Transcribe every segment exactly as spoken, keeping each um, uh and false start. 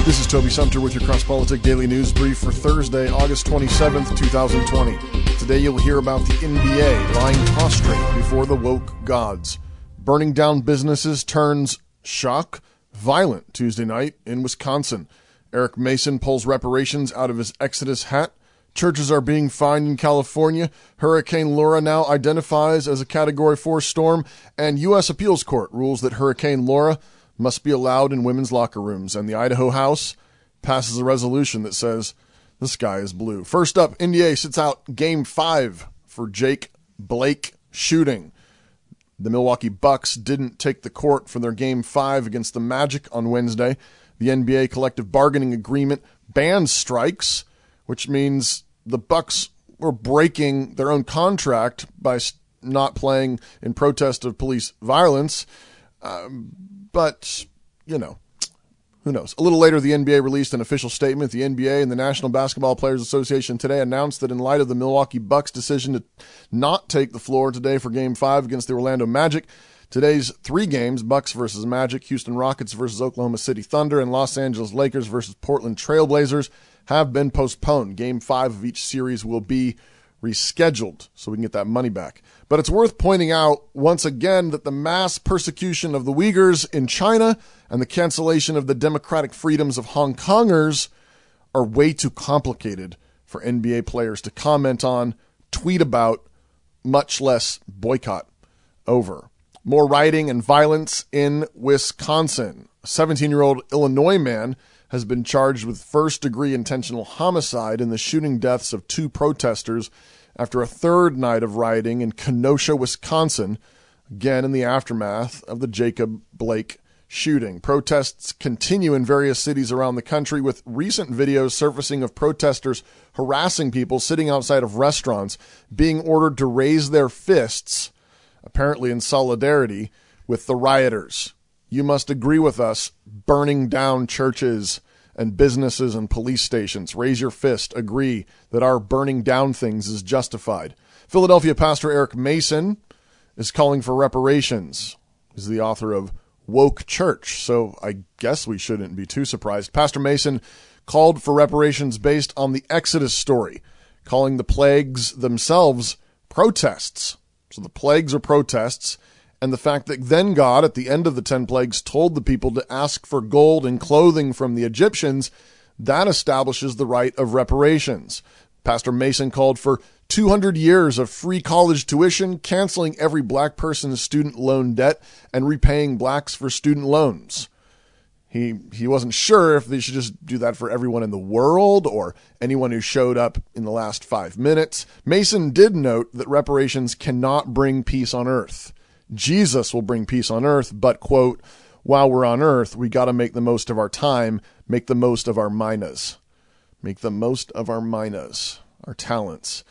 This is Toby Sumter with your Cross Politic Daily News Brief for Thursday, August twenty-seventh, twenty twenty. Today you'll hear about the N B A lying prostrate before the woke gods. Burning down businesses turns shock violent Tuesday night in Wisconsin. Eric Mason pulls reparations out of his Exodus hat. Churches are being fined in California. Hurricane Laura now identifies as a Category four storm. And U S Appeals Court rules that Hurricane Laura must be allowed in women's locker rooms. And the Idaho House passes a resolution that says the sky is blue. First up, N B A sits out Game five for Jake Blake shooting. The Milwaukee Bucks didn't take the court for their Game five against the Magic on Wednesday. The N B A collective bargaining agreement bans strikes, which means the Bucks were breaking their own contract by not playing in protest of police violence. Um, but, you know, who knows? A little later, the N B A released an official statement. The N B A and the National Basketball Players Association today announced that in light of the Milwaukee Bucks' decision to not take the floor today for Game five against the Orlando Magic, today's three games, Bucks versus Magic, Houston Rockets versus Oklahoma City Thunder, and Los Angeles Lakers versus Portland Trailblazers, have been postponed. Game five of each series will be rescheduled so we can get that money back. But it's worth pointing out once again that the mass persecution of the Uyghurs in China and the cancellation of the democratic freedoms of Hong Kongers are way too complicated for N B A players to comment on, tweet about, much less boycott over. More rioting and violence in Wisconsin. A seventeen-year-old Illinois man has been charged with first-degree intentional homicide in the shooting deaths of two protesters after a third night of rioting in Kenosha, Wisconsin, again in the aftermath of the Jacob Blake shooting. Protests continue in various cities around the country, with recent videos surfacing of protesters harassing people sitting outside of restaurants, being ordered to raise their fists, apparently in solidarity with the rioters. You must agree with us, burning down churches and businesses and police stations. Raise your fist. Agree that our burning down things is justified. Philadelphia pastor Eric Mason is calling for reparations. He's the author of Woke Church, so I guess we shouldn't be too surprised. Pastor Mason called for reparations based on the Exodus story, calling the plagues themselves protests. So the plagues are protests. And the fact that then God, at the end of the ten plagues, told the people to ask for gold and clothing from the Egyptians, that establishes the right of reparations. Pastor Mason called for two hundred years of free college tuition, canceling every black person's student loan debt, and repaying blacks for student loans. He he wasn't sure if they should just do that for everyone in the world or anyone who showed up in the last five minutes. Mason did note that reparations cannot bring peace on earth. Jesus will bring peace on earth, but, quote, while we're on earth, we got to make the most of our time, make the most of our minas. Make the most of our minas, our talents.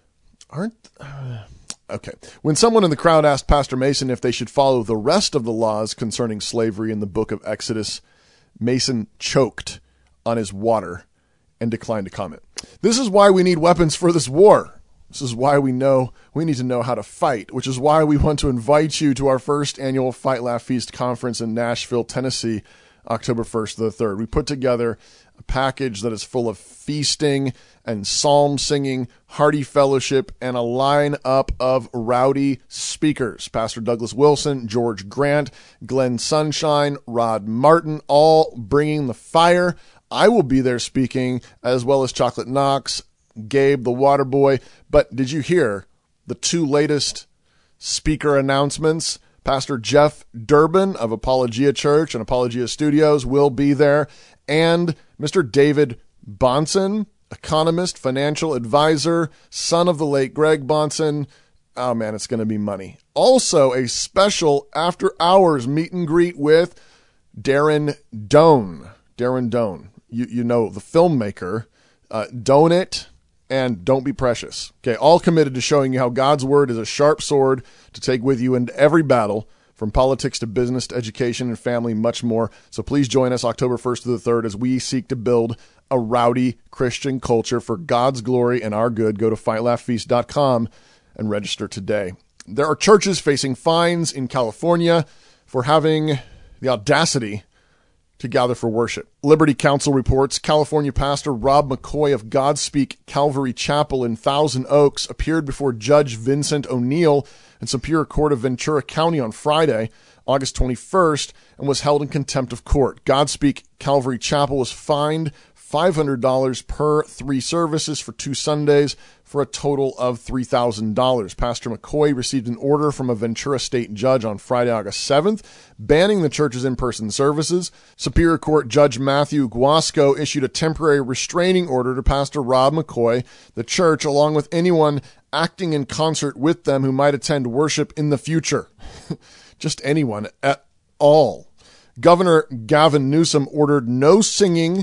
Aren't, uh, okay. When someone in the crowd asked Pastor Mason if they should follow the rest of the laws concerning slavery in the book of Exodus, Mason choked on his water and declined to comment. This is why we need weapons for this war. This is why we know we need to know how to fight, which is why we want to invite you to our first annual Fight, Laugh, Feast conference in Nashville, Tennessee, October first to the third. We put together a package that is full of feasting and psalm singing, hearty fellowship, and a lineup of rowdy speakers. Pastor Douglas Wilson, George Grant, Glenn Sunshine, Rod Martin, all bringing the fire. I will be there speaking, as well as Chocolate Knox, Gabe, the water boy. But did you hear the two latest speaker announcements? Pastor Jeff Durbin of Apologia Church and Apologia Studios will be there, and Mister David Bahnsen, economist, financial advisor, son of the late Greg Bahnsen. Oh man, it's going to be money. Also, a special after hours meet and greet with Darren Doan. Darren Doan, you you know, the filmmaker. Uh, Don't It and Don't Be Precious. Okay, all committed to showing you how God's word is a sharp sword to take with you into every battle, from politics to business to education and family, much more. So please join us October first to the third as we seek to build a rowdy Christian culture for God's glory and our good. Go to fight laugh feast dot com and register today. There are churches facing fines in California for having the audacity to gather for worship. Liberty Counsel reports California pastor Rob McCoy of Godspeak Calvary Chapel in Thousand Oaks appeared before Judge Vincent O'Neill in Superior Court of Ventura County on Friday, August twenty-first, and was held in contempt of court. Godspeak Calvary Chapel was fined five hundred dollars per three services for two Sundays for a total of three thousand dollars. Pastor McCoy received an order from a Ventura state judge on Friday, August seventh, banning the church's in-person services. Superior Court Judge Matthew Guasco issued a temporary restraining order to Pastor Rob McCoy, the church, along with anyone acting in concert with them who might attend worship in the future. Just anyone at all. Governor Gavin Newsom ordered no singing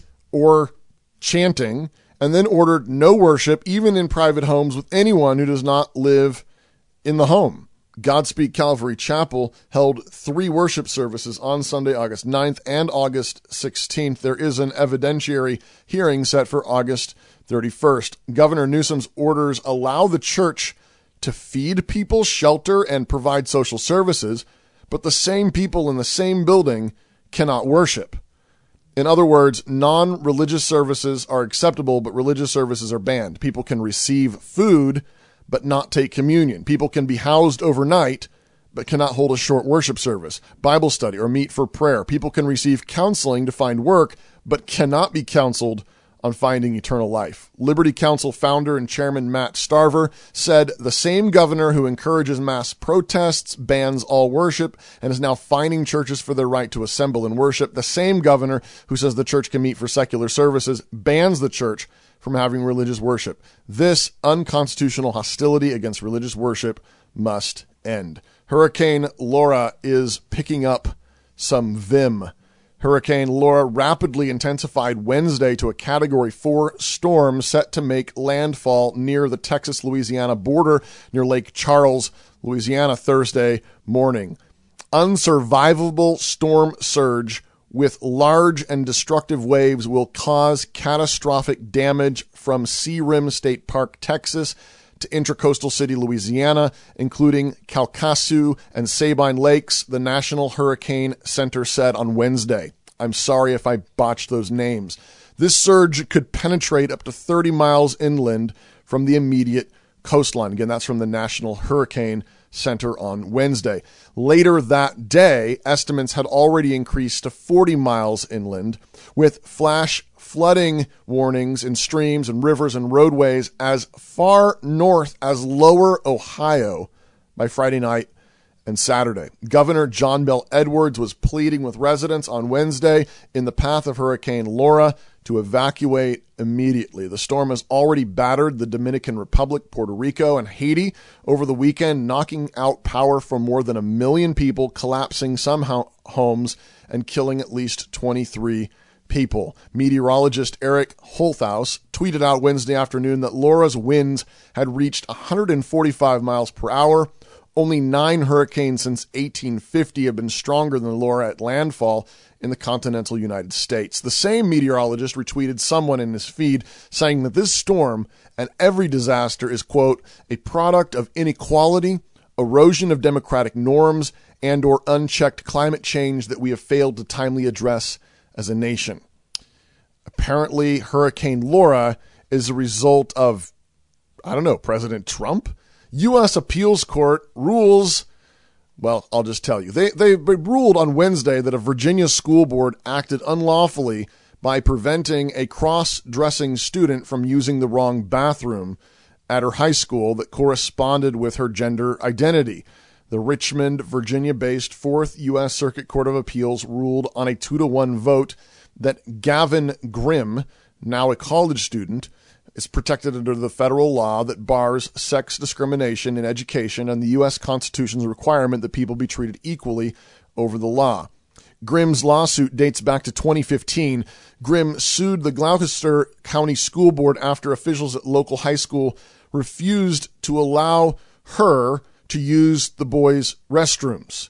or chanting, and then ordered no worship, even in private homes, with anyone who does not live in the home. Godspeak Calvary Chapel held three worship services on Sunday, August ninth and August sixteenth. There is an evidentiary hearing set for August thirty-first. Governor Newsom's orders allow the church to feed people, shelter, and provide social services, but the same people in the same building cannot worship. In other words, non-religious services are acceptable, but religious services are banned. People can receive food, but not take communion. People can be housed overnight, but cannot hold a short worship service, Bible study, or meet for prayer. People can receive counseling to find work, but cannot be counseled on finding eternal life. Liberty Counsel founder and chairman Matt Starver said the same governor who encourages mass protests, bans all worship, and is now fining churches for their right to assemble and worship, the same governor who says the church can meet for secular services, bans the church from having religious worship. This unconstitutional hostility against religious worship must end. Hurricane Laura is picking up some vim. Hurricane Laura rapidly intensified Wednesday to a Category four storm set to make landfall near the Texas-Louisiana border near Lake Charles, Louisiana, Thursday morning. Unsurvivable storm surge with large and destructive waves will cause catastrophic damage from Sea Rim State Park, Texas, to Intracoastal City, Louisiana, including Calcasieu and Sabine Lakes, the National Hurricane Center said on Wednesday. I'm sorry if I botched those names. This surge could penetrate up to thirty miles inland from the immediate coastline. Again, that's from the National Hurricane Center on Wednesday. Later that day, estimates had already increased to forty miles inland, with flash flooding warnings in streams and rivers and roadways as far north as Lower Ohio by Friday night and Saturday. Governor John Bel Edwards was pleading with residents on Wednesday in the path of Hurricane Laura to evacuate immediately. The storm has already battered the Dominican Republic, Puerto Rico, and Haiti over the weekend, knocking out power for more than a million people, collapsing some ho- homes, and killing at least twenty-three people. Meteorologist Eric Holthaus tweeted out Wednesday afternoon that Laura's winds had reached one hundred forty-five miles per hour. Only nine hurricanes since eighteen fifty have been stronger than Laura at landfall in the continental United States. The same meteorologist retweeted someone in his feed saying that this storm and every disaster is, quote, a product of inequality, erosion of democratic norms, and or unchecked climate change that we have failed to timely address as a nation. Apparently, Hurricane Laura is a result of, I don't know, President Trump? U S Appeals Court rules, well, I'll just tell you. They, they ruled on Wednesday that a Virginia school board acted unlawfully by preventing a cross-dressing student from using the wrong bathroom at her high school that corresponded with her gender identity. The Richmond, Virginia-based Fourth U S Circuit Court of Appeals ruled on a two to one vote that Gavin Grimm, now a college student, is protected under the federal law that bars sex discrimination in education and the U S Constitution's requirement that people be treated equally over the law. Grimm's lawsuit dates back to twenty fifteen. Grimm sued the Gloucester County School Board after officials at local high school refused to allow her to use the boys' restrooms.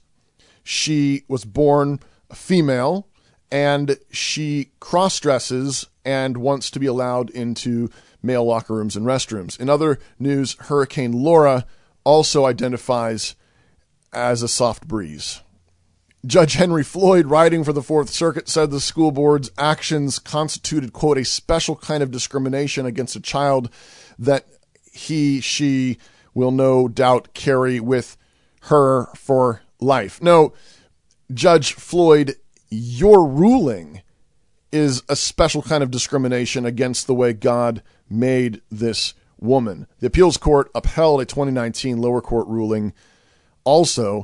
She was born a female, and she cross-dresses and wants to be allowed into male locker rooms and restrooms. In other news, Hurricane Laura also identifies as a soft breeze. Judge Henry Floyd, writing for the Fourth Circuit, said the school board's actions constituted, quote, a special kind of discrimination against a child that he, she will no doubt carry with her for life. No, Judge Floyd, your ruling is a special kind of discrimination against the way God made this woman. The appeals court upheld a twenty nineteen lower court ruling, also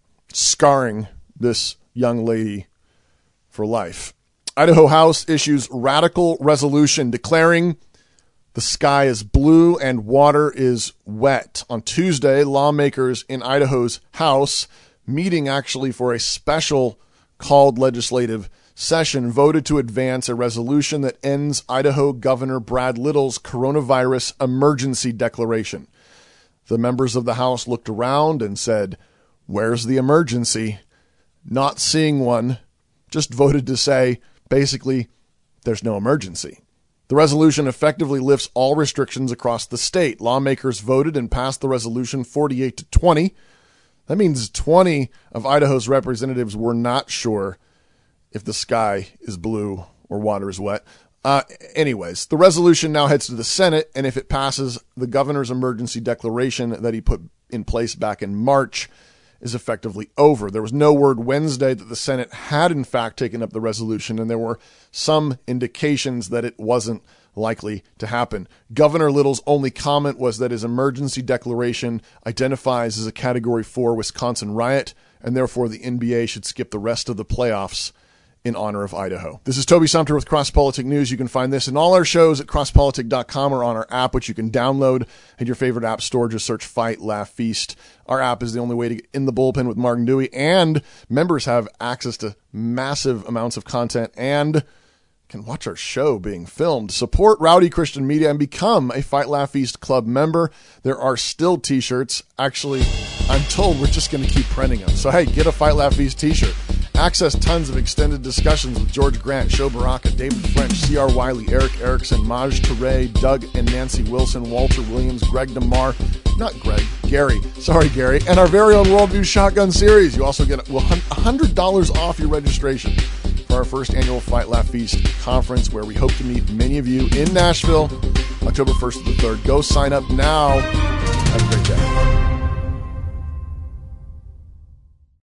scarring this young lady for life. Idaho House issues radical resolution declaring the sky is blue and water is wet. On Tuesday, lawmakers in Idaho's House, meeting actually for a special called legislative session, voted to advance a resolution that ends Idaho Governor Brad Little's coronavirus emergency declaration. The members of the House looked around and said, "Where's the emergency?" Not seeing one, just voted to say, basically, there's no emergency. The resolution effectively lifts all restrictions across the state. Lawmakers voted and passed the resolution forty-eight to twenty. That means twenty of Idaho's representatives were not sure if the sky is blue or water is wet. Uh, anyways, the resolution now heads to the Senate, and if it passes, the governor's emergency declaration that he put in place back in March is effectively over. There was no word Wednesday that the Senate had in fact taken up the resolution, and there were some indications that it wasn't likely to happen. Governor Little's only comment was that his emergency declaration identifies as a Category four Wisconsin riot, and therefore the N B A should skip the rest of the playoffs in honor of Idaho. This is Toby Sumter with Cross Politic News. You can find this and all our shows at cross politic dot com or on our app, which you can download in your favorite app store. Just search Fight, Laugh, Feast. Our app is the only way to get in the bullpen with Mark and Dewey, and members have access to massive amounts of content and can watch our show being filmed. Support Rowdy Christian Media and become a Fight, Laugh, Feast Club member. There are still t-shirts. Actually, I'm told we're just going to keep printing them. So, hey, get a Fight, Laugh, Feast t-shirt. Access tons of extended discussions with George Grant, Sho Baraka, David French, C R. Wiley, Eric Erickson, Maj Toure, Doug and Nancy Wilson, Walter Williams, Greg DeMar, not Greg, Gary, sorry Gary, and our very own Worldview Shotgun series. You also get one hundred dollars off your registration for our first annual Fight, Laugh, Feast conference, where we hope to meet many of you in Nashville, October first to the third. Go sign up now. Have a great day.